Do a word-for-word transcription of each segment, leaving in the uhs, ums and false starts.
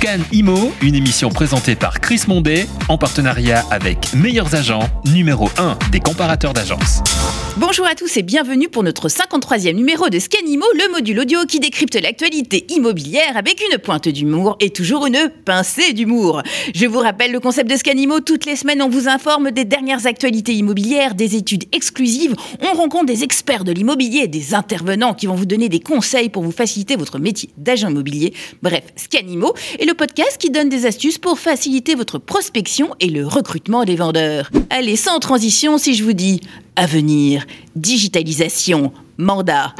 Scan Imo, une émission présentée par Chris Mondet en partenariat avec Meilleurs Agents, numéro un des comparateurs d'agences. Bonjour à tous et bienvenue pour notre cinquante-troisième numéro de Scan Imo, le module audio qui décrypte l'actualité immobilière avec une pointe d'humour et toujours une pincée d'humour. Je vous rappelle le concept de Scan Imo. Toutes les semaines, on vous informe des dernières actualités immobilières, des études exclusives. On rencontre des experts de l'immobilier, des intervenants qui vont vous donner des conseils pour vous faciliter votre métier d'agent immobilier. Bref, Scan Imo est le podcast qui donne des astuces pour faciliter votre prospection et le recrutement des vendeurs. Allez, sans transition, si je vous dis avenir, digitalisation, mandat.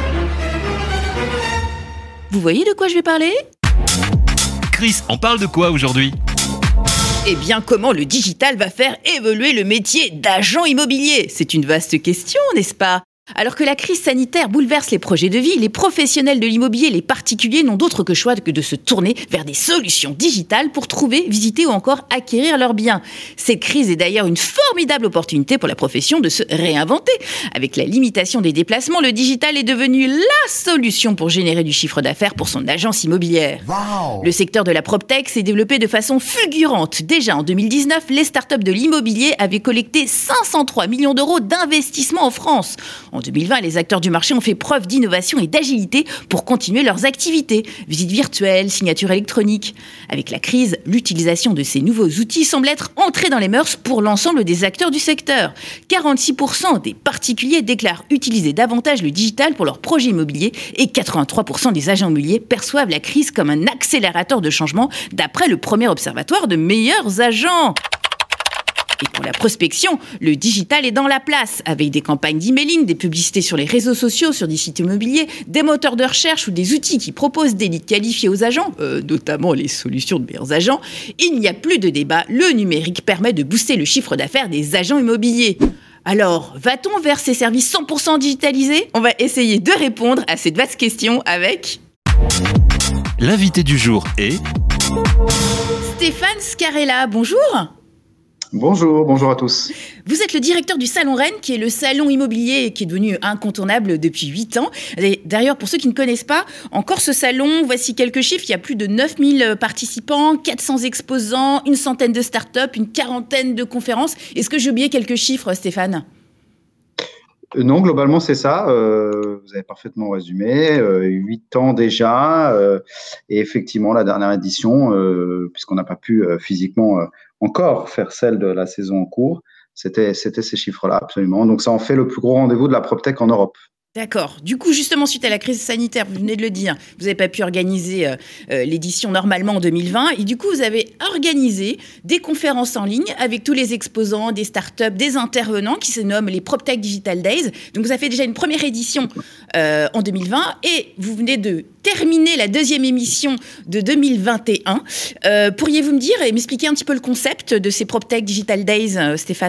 Vous voyez de quoi je vais parler ? Chris, on parle de quoi aujourd'hui ? Eh bien, comment le digital va faire évoluer le métier d'agent immobilier ? C'est une vaste question, n'est-ce pas ? Alors que la crise sanitaire bouleverse les projets de vie, les professionnels de l'immobilier, les particuliers n'ont d'autre que choix que de se tourner vers des solutions digitales pour trouver, visiter ou encore acquérir leurs biens. Cette crise est d'ailleurs une formidable opportunité pour la profession de se réinventer. Avec la limitation des déplacements, le digital est devenu la solution pour générer du chiffre d'affaires pour son agence immobilière. Wow. Le secteur de la PropTech s'est développé de façon fulgurante. Déjà en deux mille dix-neuf, les startups de l'immobilier avaient collecté cinq cent trois millions d'euros d'investissement en France. En deux mille vingt, les acteurs du marché ont fait preuve d'innovation et d'agilité pour continuer leurs activités. Visites virtuelles, signatures électroniques. Avec la crise, l'utilisation de ces nouveaux outils semble être entrée dans les mœurs pour l'ensemble des acteurs du secteur. quarante-six pour cent des particuliers déclarent utiliser davantage le digital pour leurs projets immobiliers et quatre-vingt-trois pour cent des agents immobiliers perçoivent la crise comme un accélérateur de changement d'après le premier observatoire de meilleurs agents. Et pour la prospection, le digital est dans la place, avec des campagnes d'emailing, des publicités sur les réseaux sociaux, sur des sites immobiliers, des moteurs de recherche ou des outils qui proposent des leads qualifiés aux agents, euh, notamment les solutions de meilleurs agents. Il n'y a plus de débat, le numérique permet de booster le chiffre d'affaires des agents immobiliers. Alors, va-t-on vers ces services cent pour cent digitalisés ? On va essayer de répondre à cette vaste question avec... L'invité du jour est... Stéphane Scarella, bonjour. Bonjour, bonjour à tous. Vous êtes le directeur du Salon Rennes, qui est le salon immobilier qui est devenu incontournable depuis huit ans. Et d'ailleurs, pour ceux qui ne connaissent pas, encore ce salon, voici quelques chiffres. Il y a plus de neuf mille participants, quatre cents exposants, une centaine de startups, une quarantaine de conférences. Est-ce que j'ai oublié quelques chiffres, Stéphane ? Non, globalement, c'est ça. Euh, vous avez parfaitement résumé. Euh, huit ans déjà. Euh, et effectivement, la dernière édition, euh, puisqu'on n'a pas pu euh, physiquement euh, encore faire celle de la saison en cours, c'était, c'était ces chiffres-là, absolument. Donc, ça en fait le plus gros rendez-vous de la PropTech en Europe. D'accord. Du coup, justement, suite à la crise sanitaire, vous venez de le dire, vous n'avez pas pu organiser euh, euh, l'édition normalement en deux mille vingt. Et du coup, vous avez organisé des conférences en ligne avec tous les exposants, des startups, des intervenants qui se nomment les PropTech Digital Days. Donc, vous avez fait déjà une première édition euh, en deux mille vingt et vous venez de terminer la deuxième émission de deux mille vingt et un. Euh, pourriez-vous me dire et m'expliquer un petit peu le concept de ces PropTech Digital Days, euh, Stéphane ?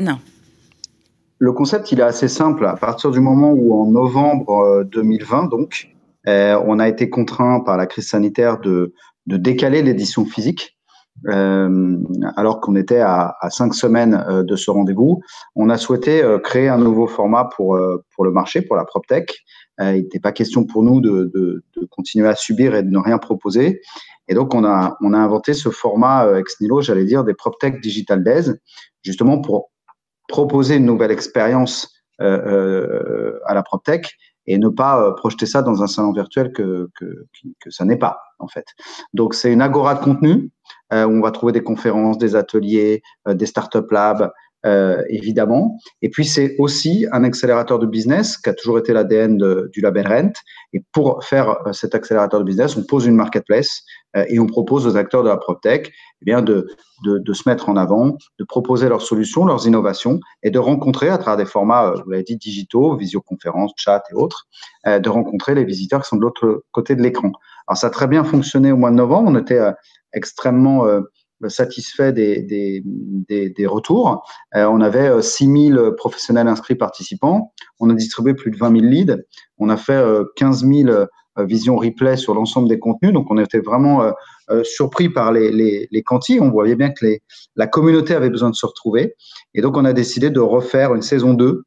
Le concept, il est assez simple. À partir du moment où, en novembre deux mille vingt, donc, euh, on a été contraint par la crise sanitaire de, de décaler l'édition physique, euh, alors qu'on était à, à cinq semaines euh, de ce rendez-vous. On a souhaité euh, créer un nouveau format pour, euh, pour le marché, pour la PropTech. Euh, il n'était pas question pour nous de, de, de continuer à subir et de ne rien proposer. Et donc, on a, on a inventé ce format euh, ex nihilo, j'allais dire, des PropTech Digital Days, justement pour proposer une nouvelle expérience euh, euh, à la PropTech et ne pas euh, projeter ça dans un salon virtuel que, que, que ça n'est pas, en fait. Donc, c'est une agora de contenu euh, où on va trouver des conférences, des ateliers, euh, des startup labs, euh, évidemment. Et puis, c'est aussi un accélérateur de business qui a toujours été l'A D N de, du label Rent. Et pour faire euh, cet accélérateur de business, on pose une marketplace euh, et on propose aux acteurs de la PropTech eh bien, de, de, de se mettre en avant, de proposer leurs solutions, leurs innovations et de rencontrer à travers des formats, euh, vous l'avez dit, digitaux, visioconférences, chat et autres, euh, de rencontrer les visiteurs qui sont de l'autre côté de l'écran. Alors, ça a très bien fonctionné au mois de novembre. On était euh, extrêmement euh, satisfait des, des, des, des retours. Euh, on avait euh, six mille professionnels inscrits participants. On a distribué plus de vingt mille leads. On a fait euh, quinze mille euh, visions replay sur l'ensemble des contenus. Donc, on était vraiment euh, euh, surpris par les, les, les quantis. On voyait bien que les, la communauté avait besoin de se retrouver. Et donc, on a décidé de refaire une saison deux.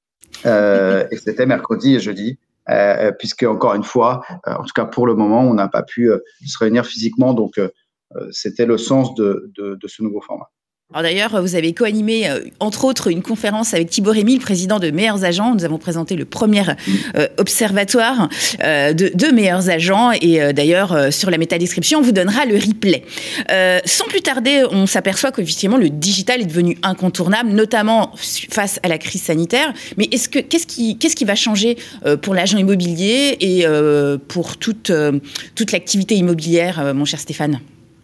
Euh, et c'était mercredi et jeudi. Euh, puisque, encore une fois, euh, en tout cas pour le moment, on n'a pas pu euh, se réunir physiquement. Donc, euh, euh, c'était le sens de, de, de ce nouveau format. Alors d'ailleurs, vous avez co-animé, euh, entre autres, une conférence avec Thibaut Rémy, le président de Meilleurs Agents. Nous avons présenté le premier euh, observatoire euh, de, de Meilleurs Agents. Et euh, d'ailleurs, euh, sur la métadescription, on vous donnera le replay. Euh, sans plus tarder, on s'aperçoit qu'effectivement, le digital est devenu incontournable, notamment face à la crise sanitaire. Mais est-ce que, qu'est-ce qui, qu'est-ce qui va changer euh, pour l'agent immobilier et euh, pour toute, euh, toute l'activité immobilière, euh, mon cher Stéphane ?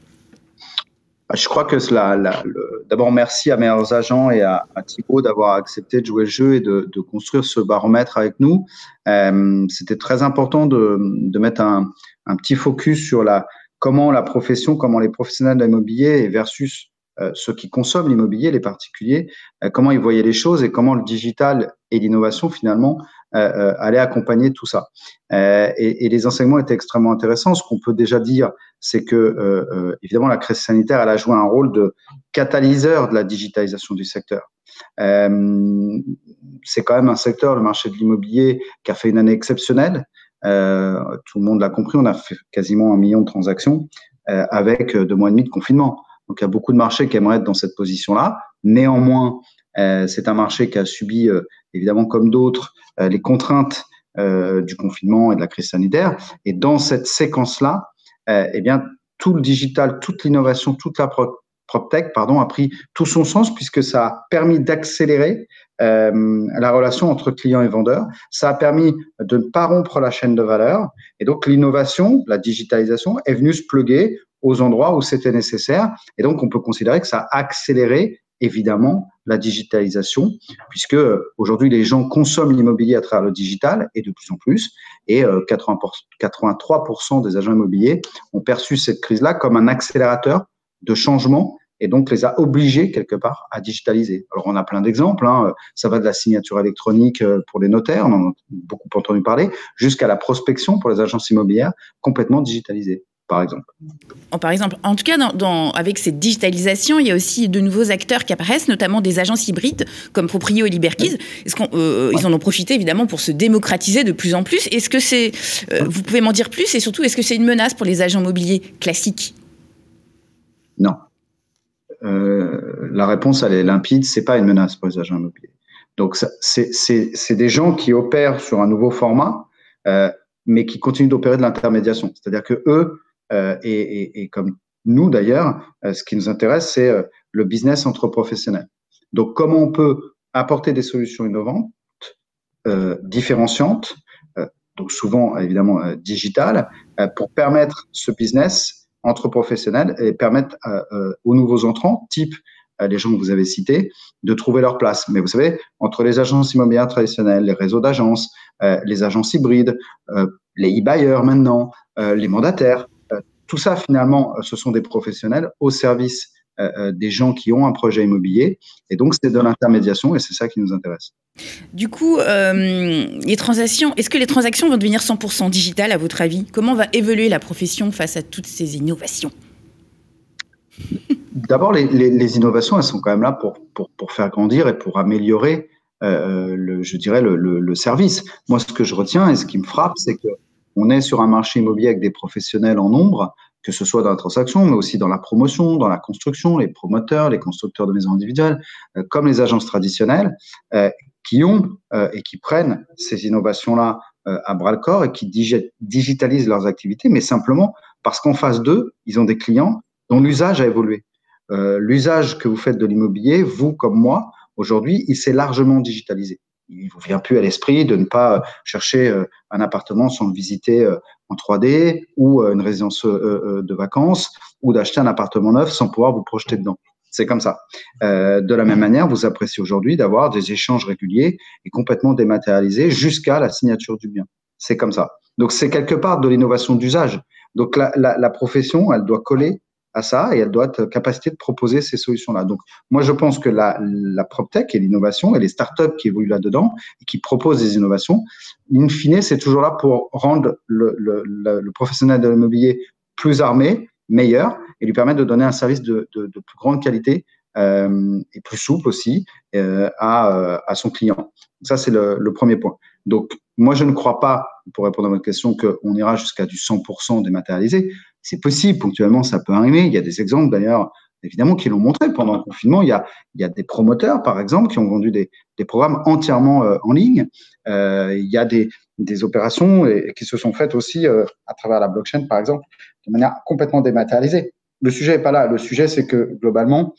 Je crois que cela, la, le, d'abord, merci à Meilleurs Agents et à, à Thibaut d'avoir accepté de jouer le jeu et de, de construire ce baromètre avec nous. Euh, c'était très important de, de mettre un, un petit focus sur la, comment la profession, comment les professionnels de l'immobilier versus euh, ceux qui consomment l'immobilier, les particuliers, euh, comment ils voyaient les choses et comment le digital et l'innovation, finalement, euh, euh, allaient accompagner tout ça. Euh, et, et les enseignements étaient extrêmement intéressants. Ce qu'on peut déjà dire, c'est que, euh, euh, évidemment, la crise sanitaire, elle a joué un rôle de catalyseur de la digitalisation du secteur. Euh, c'est quand même un secteur, le marché de l'immobilier, qui a fait une année exceptionnelle. Euh, tout le monde l'a compris, on a fait quasiment un million de transactions euh, avec deux mois et demi de confinement. Donc, il y a beaucoup de marchés qui aimeraient être dans cette position-là. Néanmoins, euh, c'est un marché qui a subi, euh, évidemment, comme d'autres, euh, les contraintes euh, du confinement et de la crise sanitaire. Et dans cette séquence-là, Euh, eh bien, tout le digital, toute l'innovation, toute la pro- PropTech, pardon, a pris tout son sens puisque ça a permis d'accélérer euh, la relation entre clients et vendeurs. Ça a permis de ne pas rompre la chaîne de valeur. Et donc, l'innovation, la digitalisation est venue se pluguer aux endroits où c'était nécessaire. Et donc, on peut considérer que ça a accéléré évidemment la digitalisation, puisque aujourd'hui les gens consomment l'immobilier à travers le digital et de plus en plus, et euh, quatre-vingts pour cent, quatre-vingt-trois pour cent des agents immobiliers ont perçu cette crise-là comme un accélérateur de changement et donc les a obligés quelque part à digitaliser. Alors on a plein d'exemples, hein. Ça va de la signature électronique pour les notaires, on en a beaucoup entendu parler, jusqu'à la prospection pour les agences immobilières complètement digitalisée. Par exemple. Par exemple, en tout cas, dans, dans, avec cette digitalisation, il y a aussi de nouveaux acteurs qui apparaissent, notamment des agences hybrides comme Proprio et Liberkeys. Est-ce qu'on, euh, ouais. Ils en ont profité évidemment pour se démocratiser de plus en plus. Est-ce que c'est, euh, vous pouvez m'en dire plus, et surtout, est-ce que c'est une menace pour les agents immobiliers classiques ? Non. Euh, la réponse, elle est limpide. C'est pas une menace pour les agents immobiliers. Donc, ça, c'est, c'est, c'est des gens qui opèrent sur un nouveau format, euh, mais qui continuent d'opérer de l'intermédiation. C'est-à-dire que eux Euh, et, et, et comme nous d'ailleurs, euh, ce qui nous intéresse, c'est euh, le business entre professionnels. Donc, comment on peut apporter des solutions innovantes, euh, différenciantes, euh, donc souvent évidemment euh, digitales, euh, pour permettre ce business entre professionnels et permettre euh, euh, aux nouveaux entrants, type euh, les gens que vous avez cités, de trouver leur place. Mais vous savez, entre les agences immobilières traditionnelles, les réseaux d'agences, euh, les agences hybrides, euh, les e-buyers maintenant, euh, les mandataires, tout ça, finalement, ce sont des professionnels au service euh, des gens qui ont un projet immobilier. Et donc, c'est de l'intermédiation et c'est ça qui nous intéresse. Du coup, euh, les transactions, est-ce que les transactions vont devenir cent pour cent digitales, à votre avis ? Comment va évoluer la profession face à toutes ces innovations ? D'abord, les, les, les innovations, elles sont quand même là pour, pour, pour faire grandir et pour améliorer, euh, le, je dirais, le, le, le service. Moi, ce que je retiens et ce qui me frappe, c'est que on est sur un marché immobilier avec des professionnels en nombre, que ce soit dans la transaction, mais aussi dans la promotion, dans la construction, les promoteurs, les constructeurs de maisons individuelles, euh, comme les agences traditionnelles, euh, qui ont euh, et qui prennent ces innovations-là euh, à bras-le-corps et qui dig- digitalisent leurs activités, mais simplement parce qu'en face d'eux, ils ont des clients dont l'usage a évolué. Euh, l'usage que vous faites de l'immobilier, vous comme moi, aujourd'hui, il s'est largement digitalisé. Il ne vous vient plus à l'esprit de ne pas chercher un appartement sans le visiter en trois D ou une résidence de vacances ou d'acheter un appartement neuf sans pouvoir vous projeter dedans. C'est comme ça. Euh, de la même manière, vous appréciez aujourd'hui d'avoir des échanges réguliers et complètement dématérialisés jusqu'à la signature du bien. C'est comme ça. Donc, c'est quelque part de l'innovation d'usage. Donc, la, la, la profession, elle doit coller à ça et elle doit être capacité de proposer ces solutions-là. Donc, moi, je pense que la, la PropTech et l'innovation et les startups qui évoluent là-dedans et qui proposent des innovations, in fine, c'est toujours là pour rendre le, le, le, le professionnel de l'immobilier plus armé, meilleur et lui permettre de donner un service de, de, de plus grande qualité euh, et plus souple aussi euh, à, à son client. Donc, ça, c'est le, le premier point. Donc, moi, je ne crois pas, pour répondre à votre question, qu'on ira jusqu'à du cent pour cent dématérialisé. c'est possible, ponctuellement, ça peut arriver. Il y a des exemples, d'ailleurs, évidemment, qui l'ont montré pendant le confinement. Il y a, il y a des promoteurs, par exemple, qui ont vendu des, des programmes entièrement euh, en ligne. Euh, il y a des, des opérations et, qui se sont faites aussi euh, à travers la blockchain, par exemple, de manière complètement dématérialisée. Le sujet n'est pas là. Le sujet, c'est que, globalement,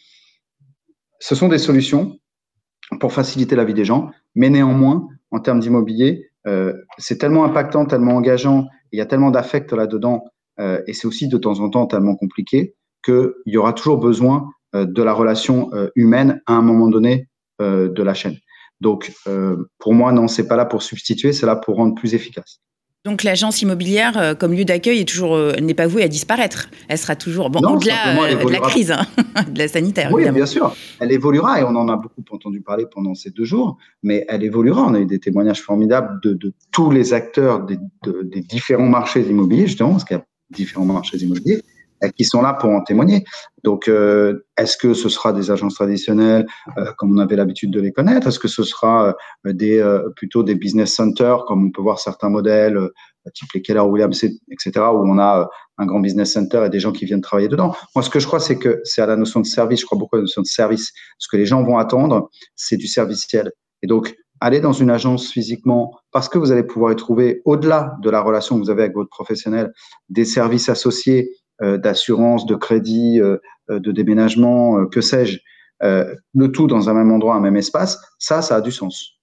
ce sont des solutions pour faciliter la vie des gens, mais néanmoins, en termes d'immobilier, euh, c'est tellement impactant, tellement engageant, il y a tellement d'affect là-dedans, euh, et c'est aussi de temps en temps tellement compliqué qu'il y aura toujours besoin euh, de la relation euh, humaine à un moment donné euh, de la chaîne. Donc, euh, pour moi, non, c'est pas là pour substituer, c'est là pour rendre plus efficace. Donc l'agence immobilière, euh, comme lieu d'accueil, est toujours, euh, n'est pas vouée à disparaître. Elle sera toujours, bon, non, au-delà euh, de la crise, hein, de la sanitaire. Oui, évidemment. Bien sûr. Elle évoluera et on en a beaucoup entendu parler pendant ces deux jours, mais elle évoluera. On a eu des témoignages formidables de, de tous les acteurs des, de, des différents marchés immobiliers, justement, parce qu'il y a différents marchés immobiliers qui sont là pour en témoigner. Donc, euh, est-ce que ce sera des agences traditionnelles euh, comme on avait l'habitude de les connaître? Est-ce que ce sera euh, des, euh, plutôt des business centers, comme on peut voir certains modèles, euh, type les Keller Williams, et cetera, où on a euh, un grand business center et des gens qui viennent travailler dedans? Moi, ce que je crois, c'est que c'est à la notion de service. Je crois beaucoup à la notion de service. Ce que les gens vont attendre, c'est du serviciel. Et donc, aller dans une agence physiquement, parce que vous allez pouvoir y trouver, au-delà de la relation que vous avez avec votre professionnel, des services associés, Euh, d'assurance, de crédit, euh, de déménagement, euh, que sais-je, euh, le tout dans un même endroit, un même espace, ça, ça a du sens.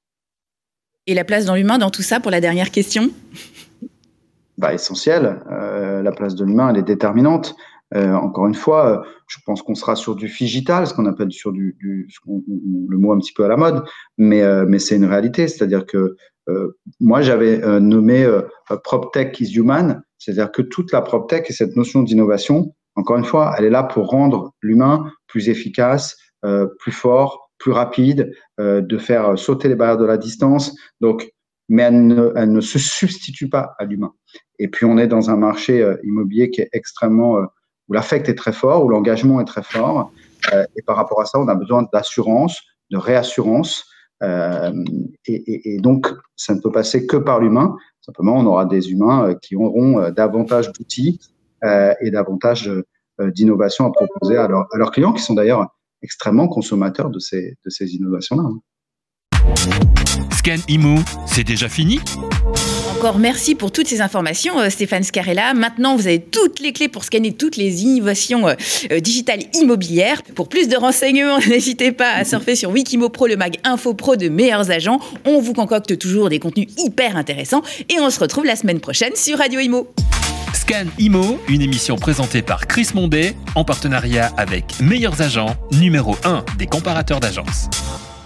Et la place dans l'humain dans tout ça, pour la dernière question? Bah, essentiel. Euh, la place de l'humain, elle est déterminante. Euh, encore une fois, je pense qu'on sera sur du figital, ce qu'on appelle sur du, du ce qu'on, le mot un petit peu à la mode, mais, euh, mais c'est une réalité. C'est-à-dire que euh, moi, j'avais euh, nommé euh, PropTech is Human, c'est-à-dire que toute la PropTech et cette notion d'innovation, encore une fois, elle est là pour rendre l'humain plus efficace, euh, plus fort, plus rapide, euh, de faire sauter les barrières de la distance. Donc, mais elle ne, elle ne se substitue pas à l'humain. Et puis, on est dans un marché euh, immobilier qui est extrêmement euh, où l'affect est très fort, où l'engagement est très fort. Euh, et par rapport à ça, on a besoin d'assurance, de réassurance. Euh, et, et, et donc, ça ne peut passer que par l'humain. Simplement, on aura des humains euh, qui auront euh, davantage d'outils euh, et davantage euh, d'innovations à proposer à, leur, à leurs clients, qui sont d'ailleurs extrêmement consommateurs de ces, de ces innovations-là. Scan Immo, c'est déjà fini ? Encore merci pour toutes ces informations, Stéphane Scarella. Maintenant, vous avez toutes les clés pour scanner toutes les innovations euh, digitales immobilières. Pour plus de renseignements, n'hésitez pas à surfer sur Wikimopro, le mag Info Pro de meilleurs agents. On vous concocte toujours des contenus hyper intéressants et on se retrouve la semaine prochaine sur Radio Imo. Scan Immo, une émission présentée par Chris Mondet en partenariat avec Meilleurs Agents, numéro un des comparateurs d'agences.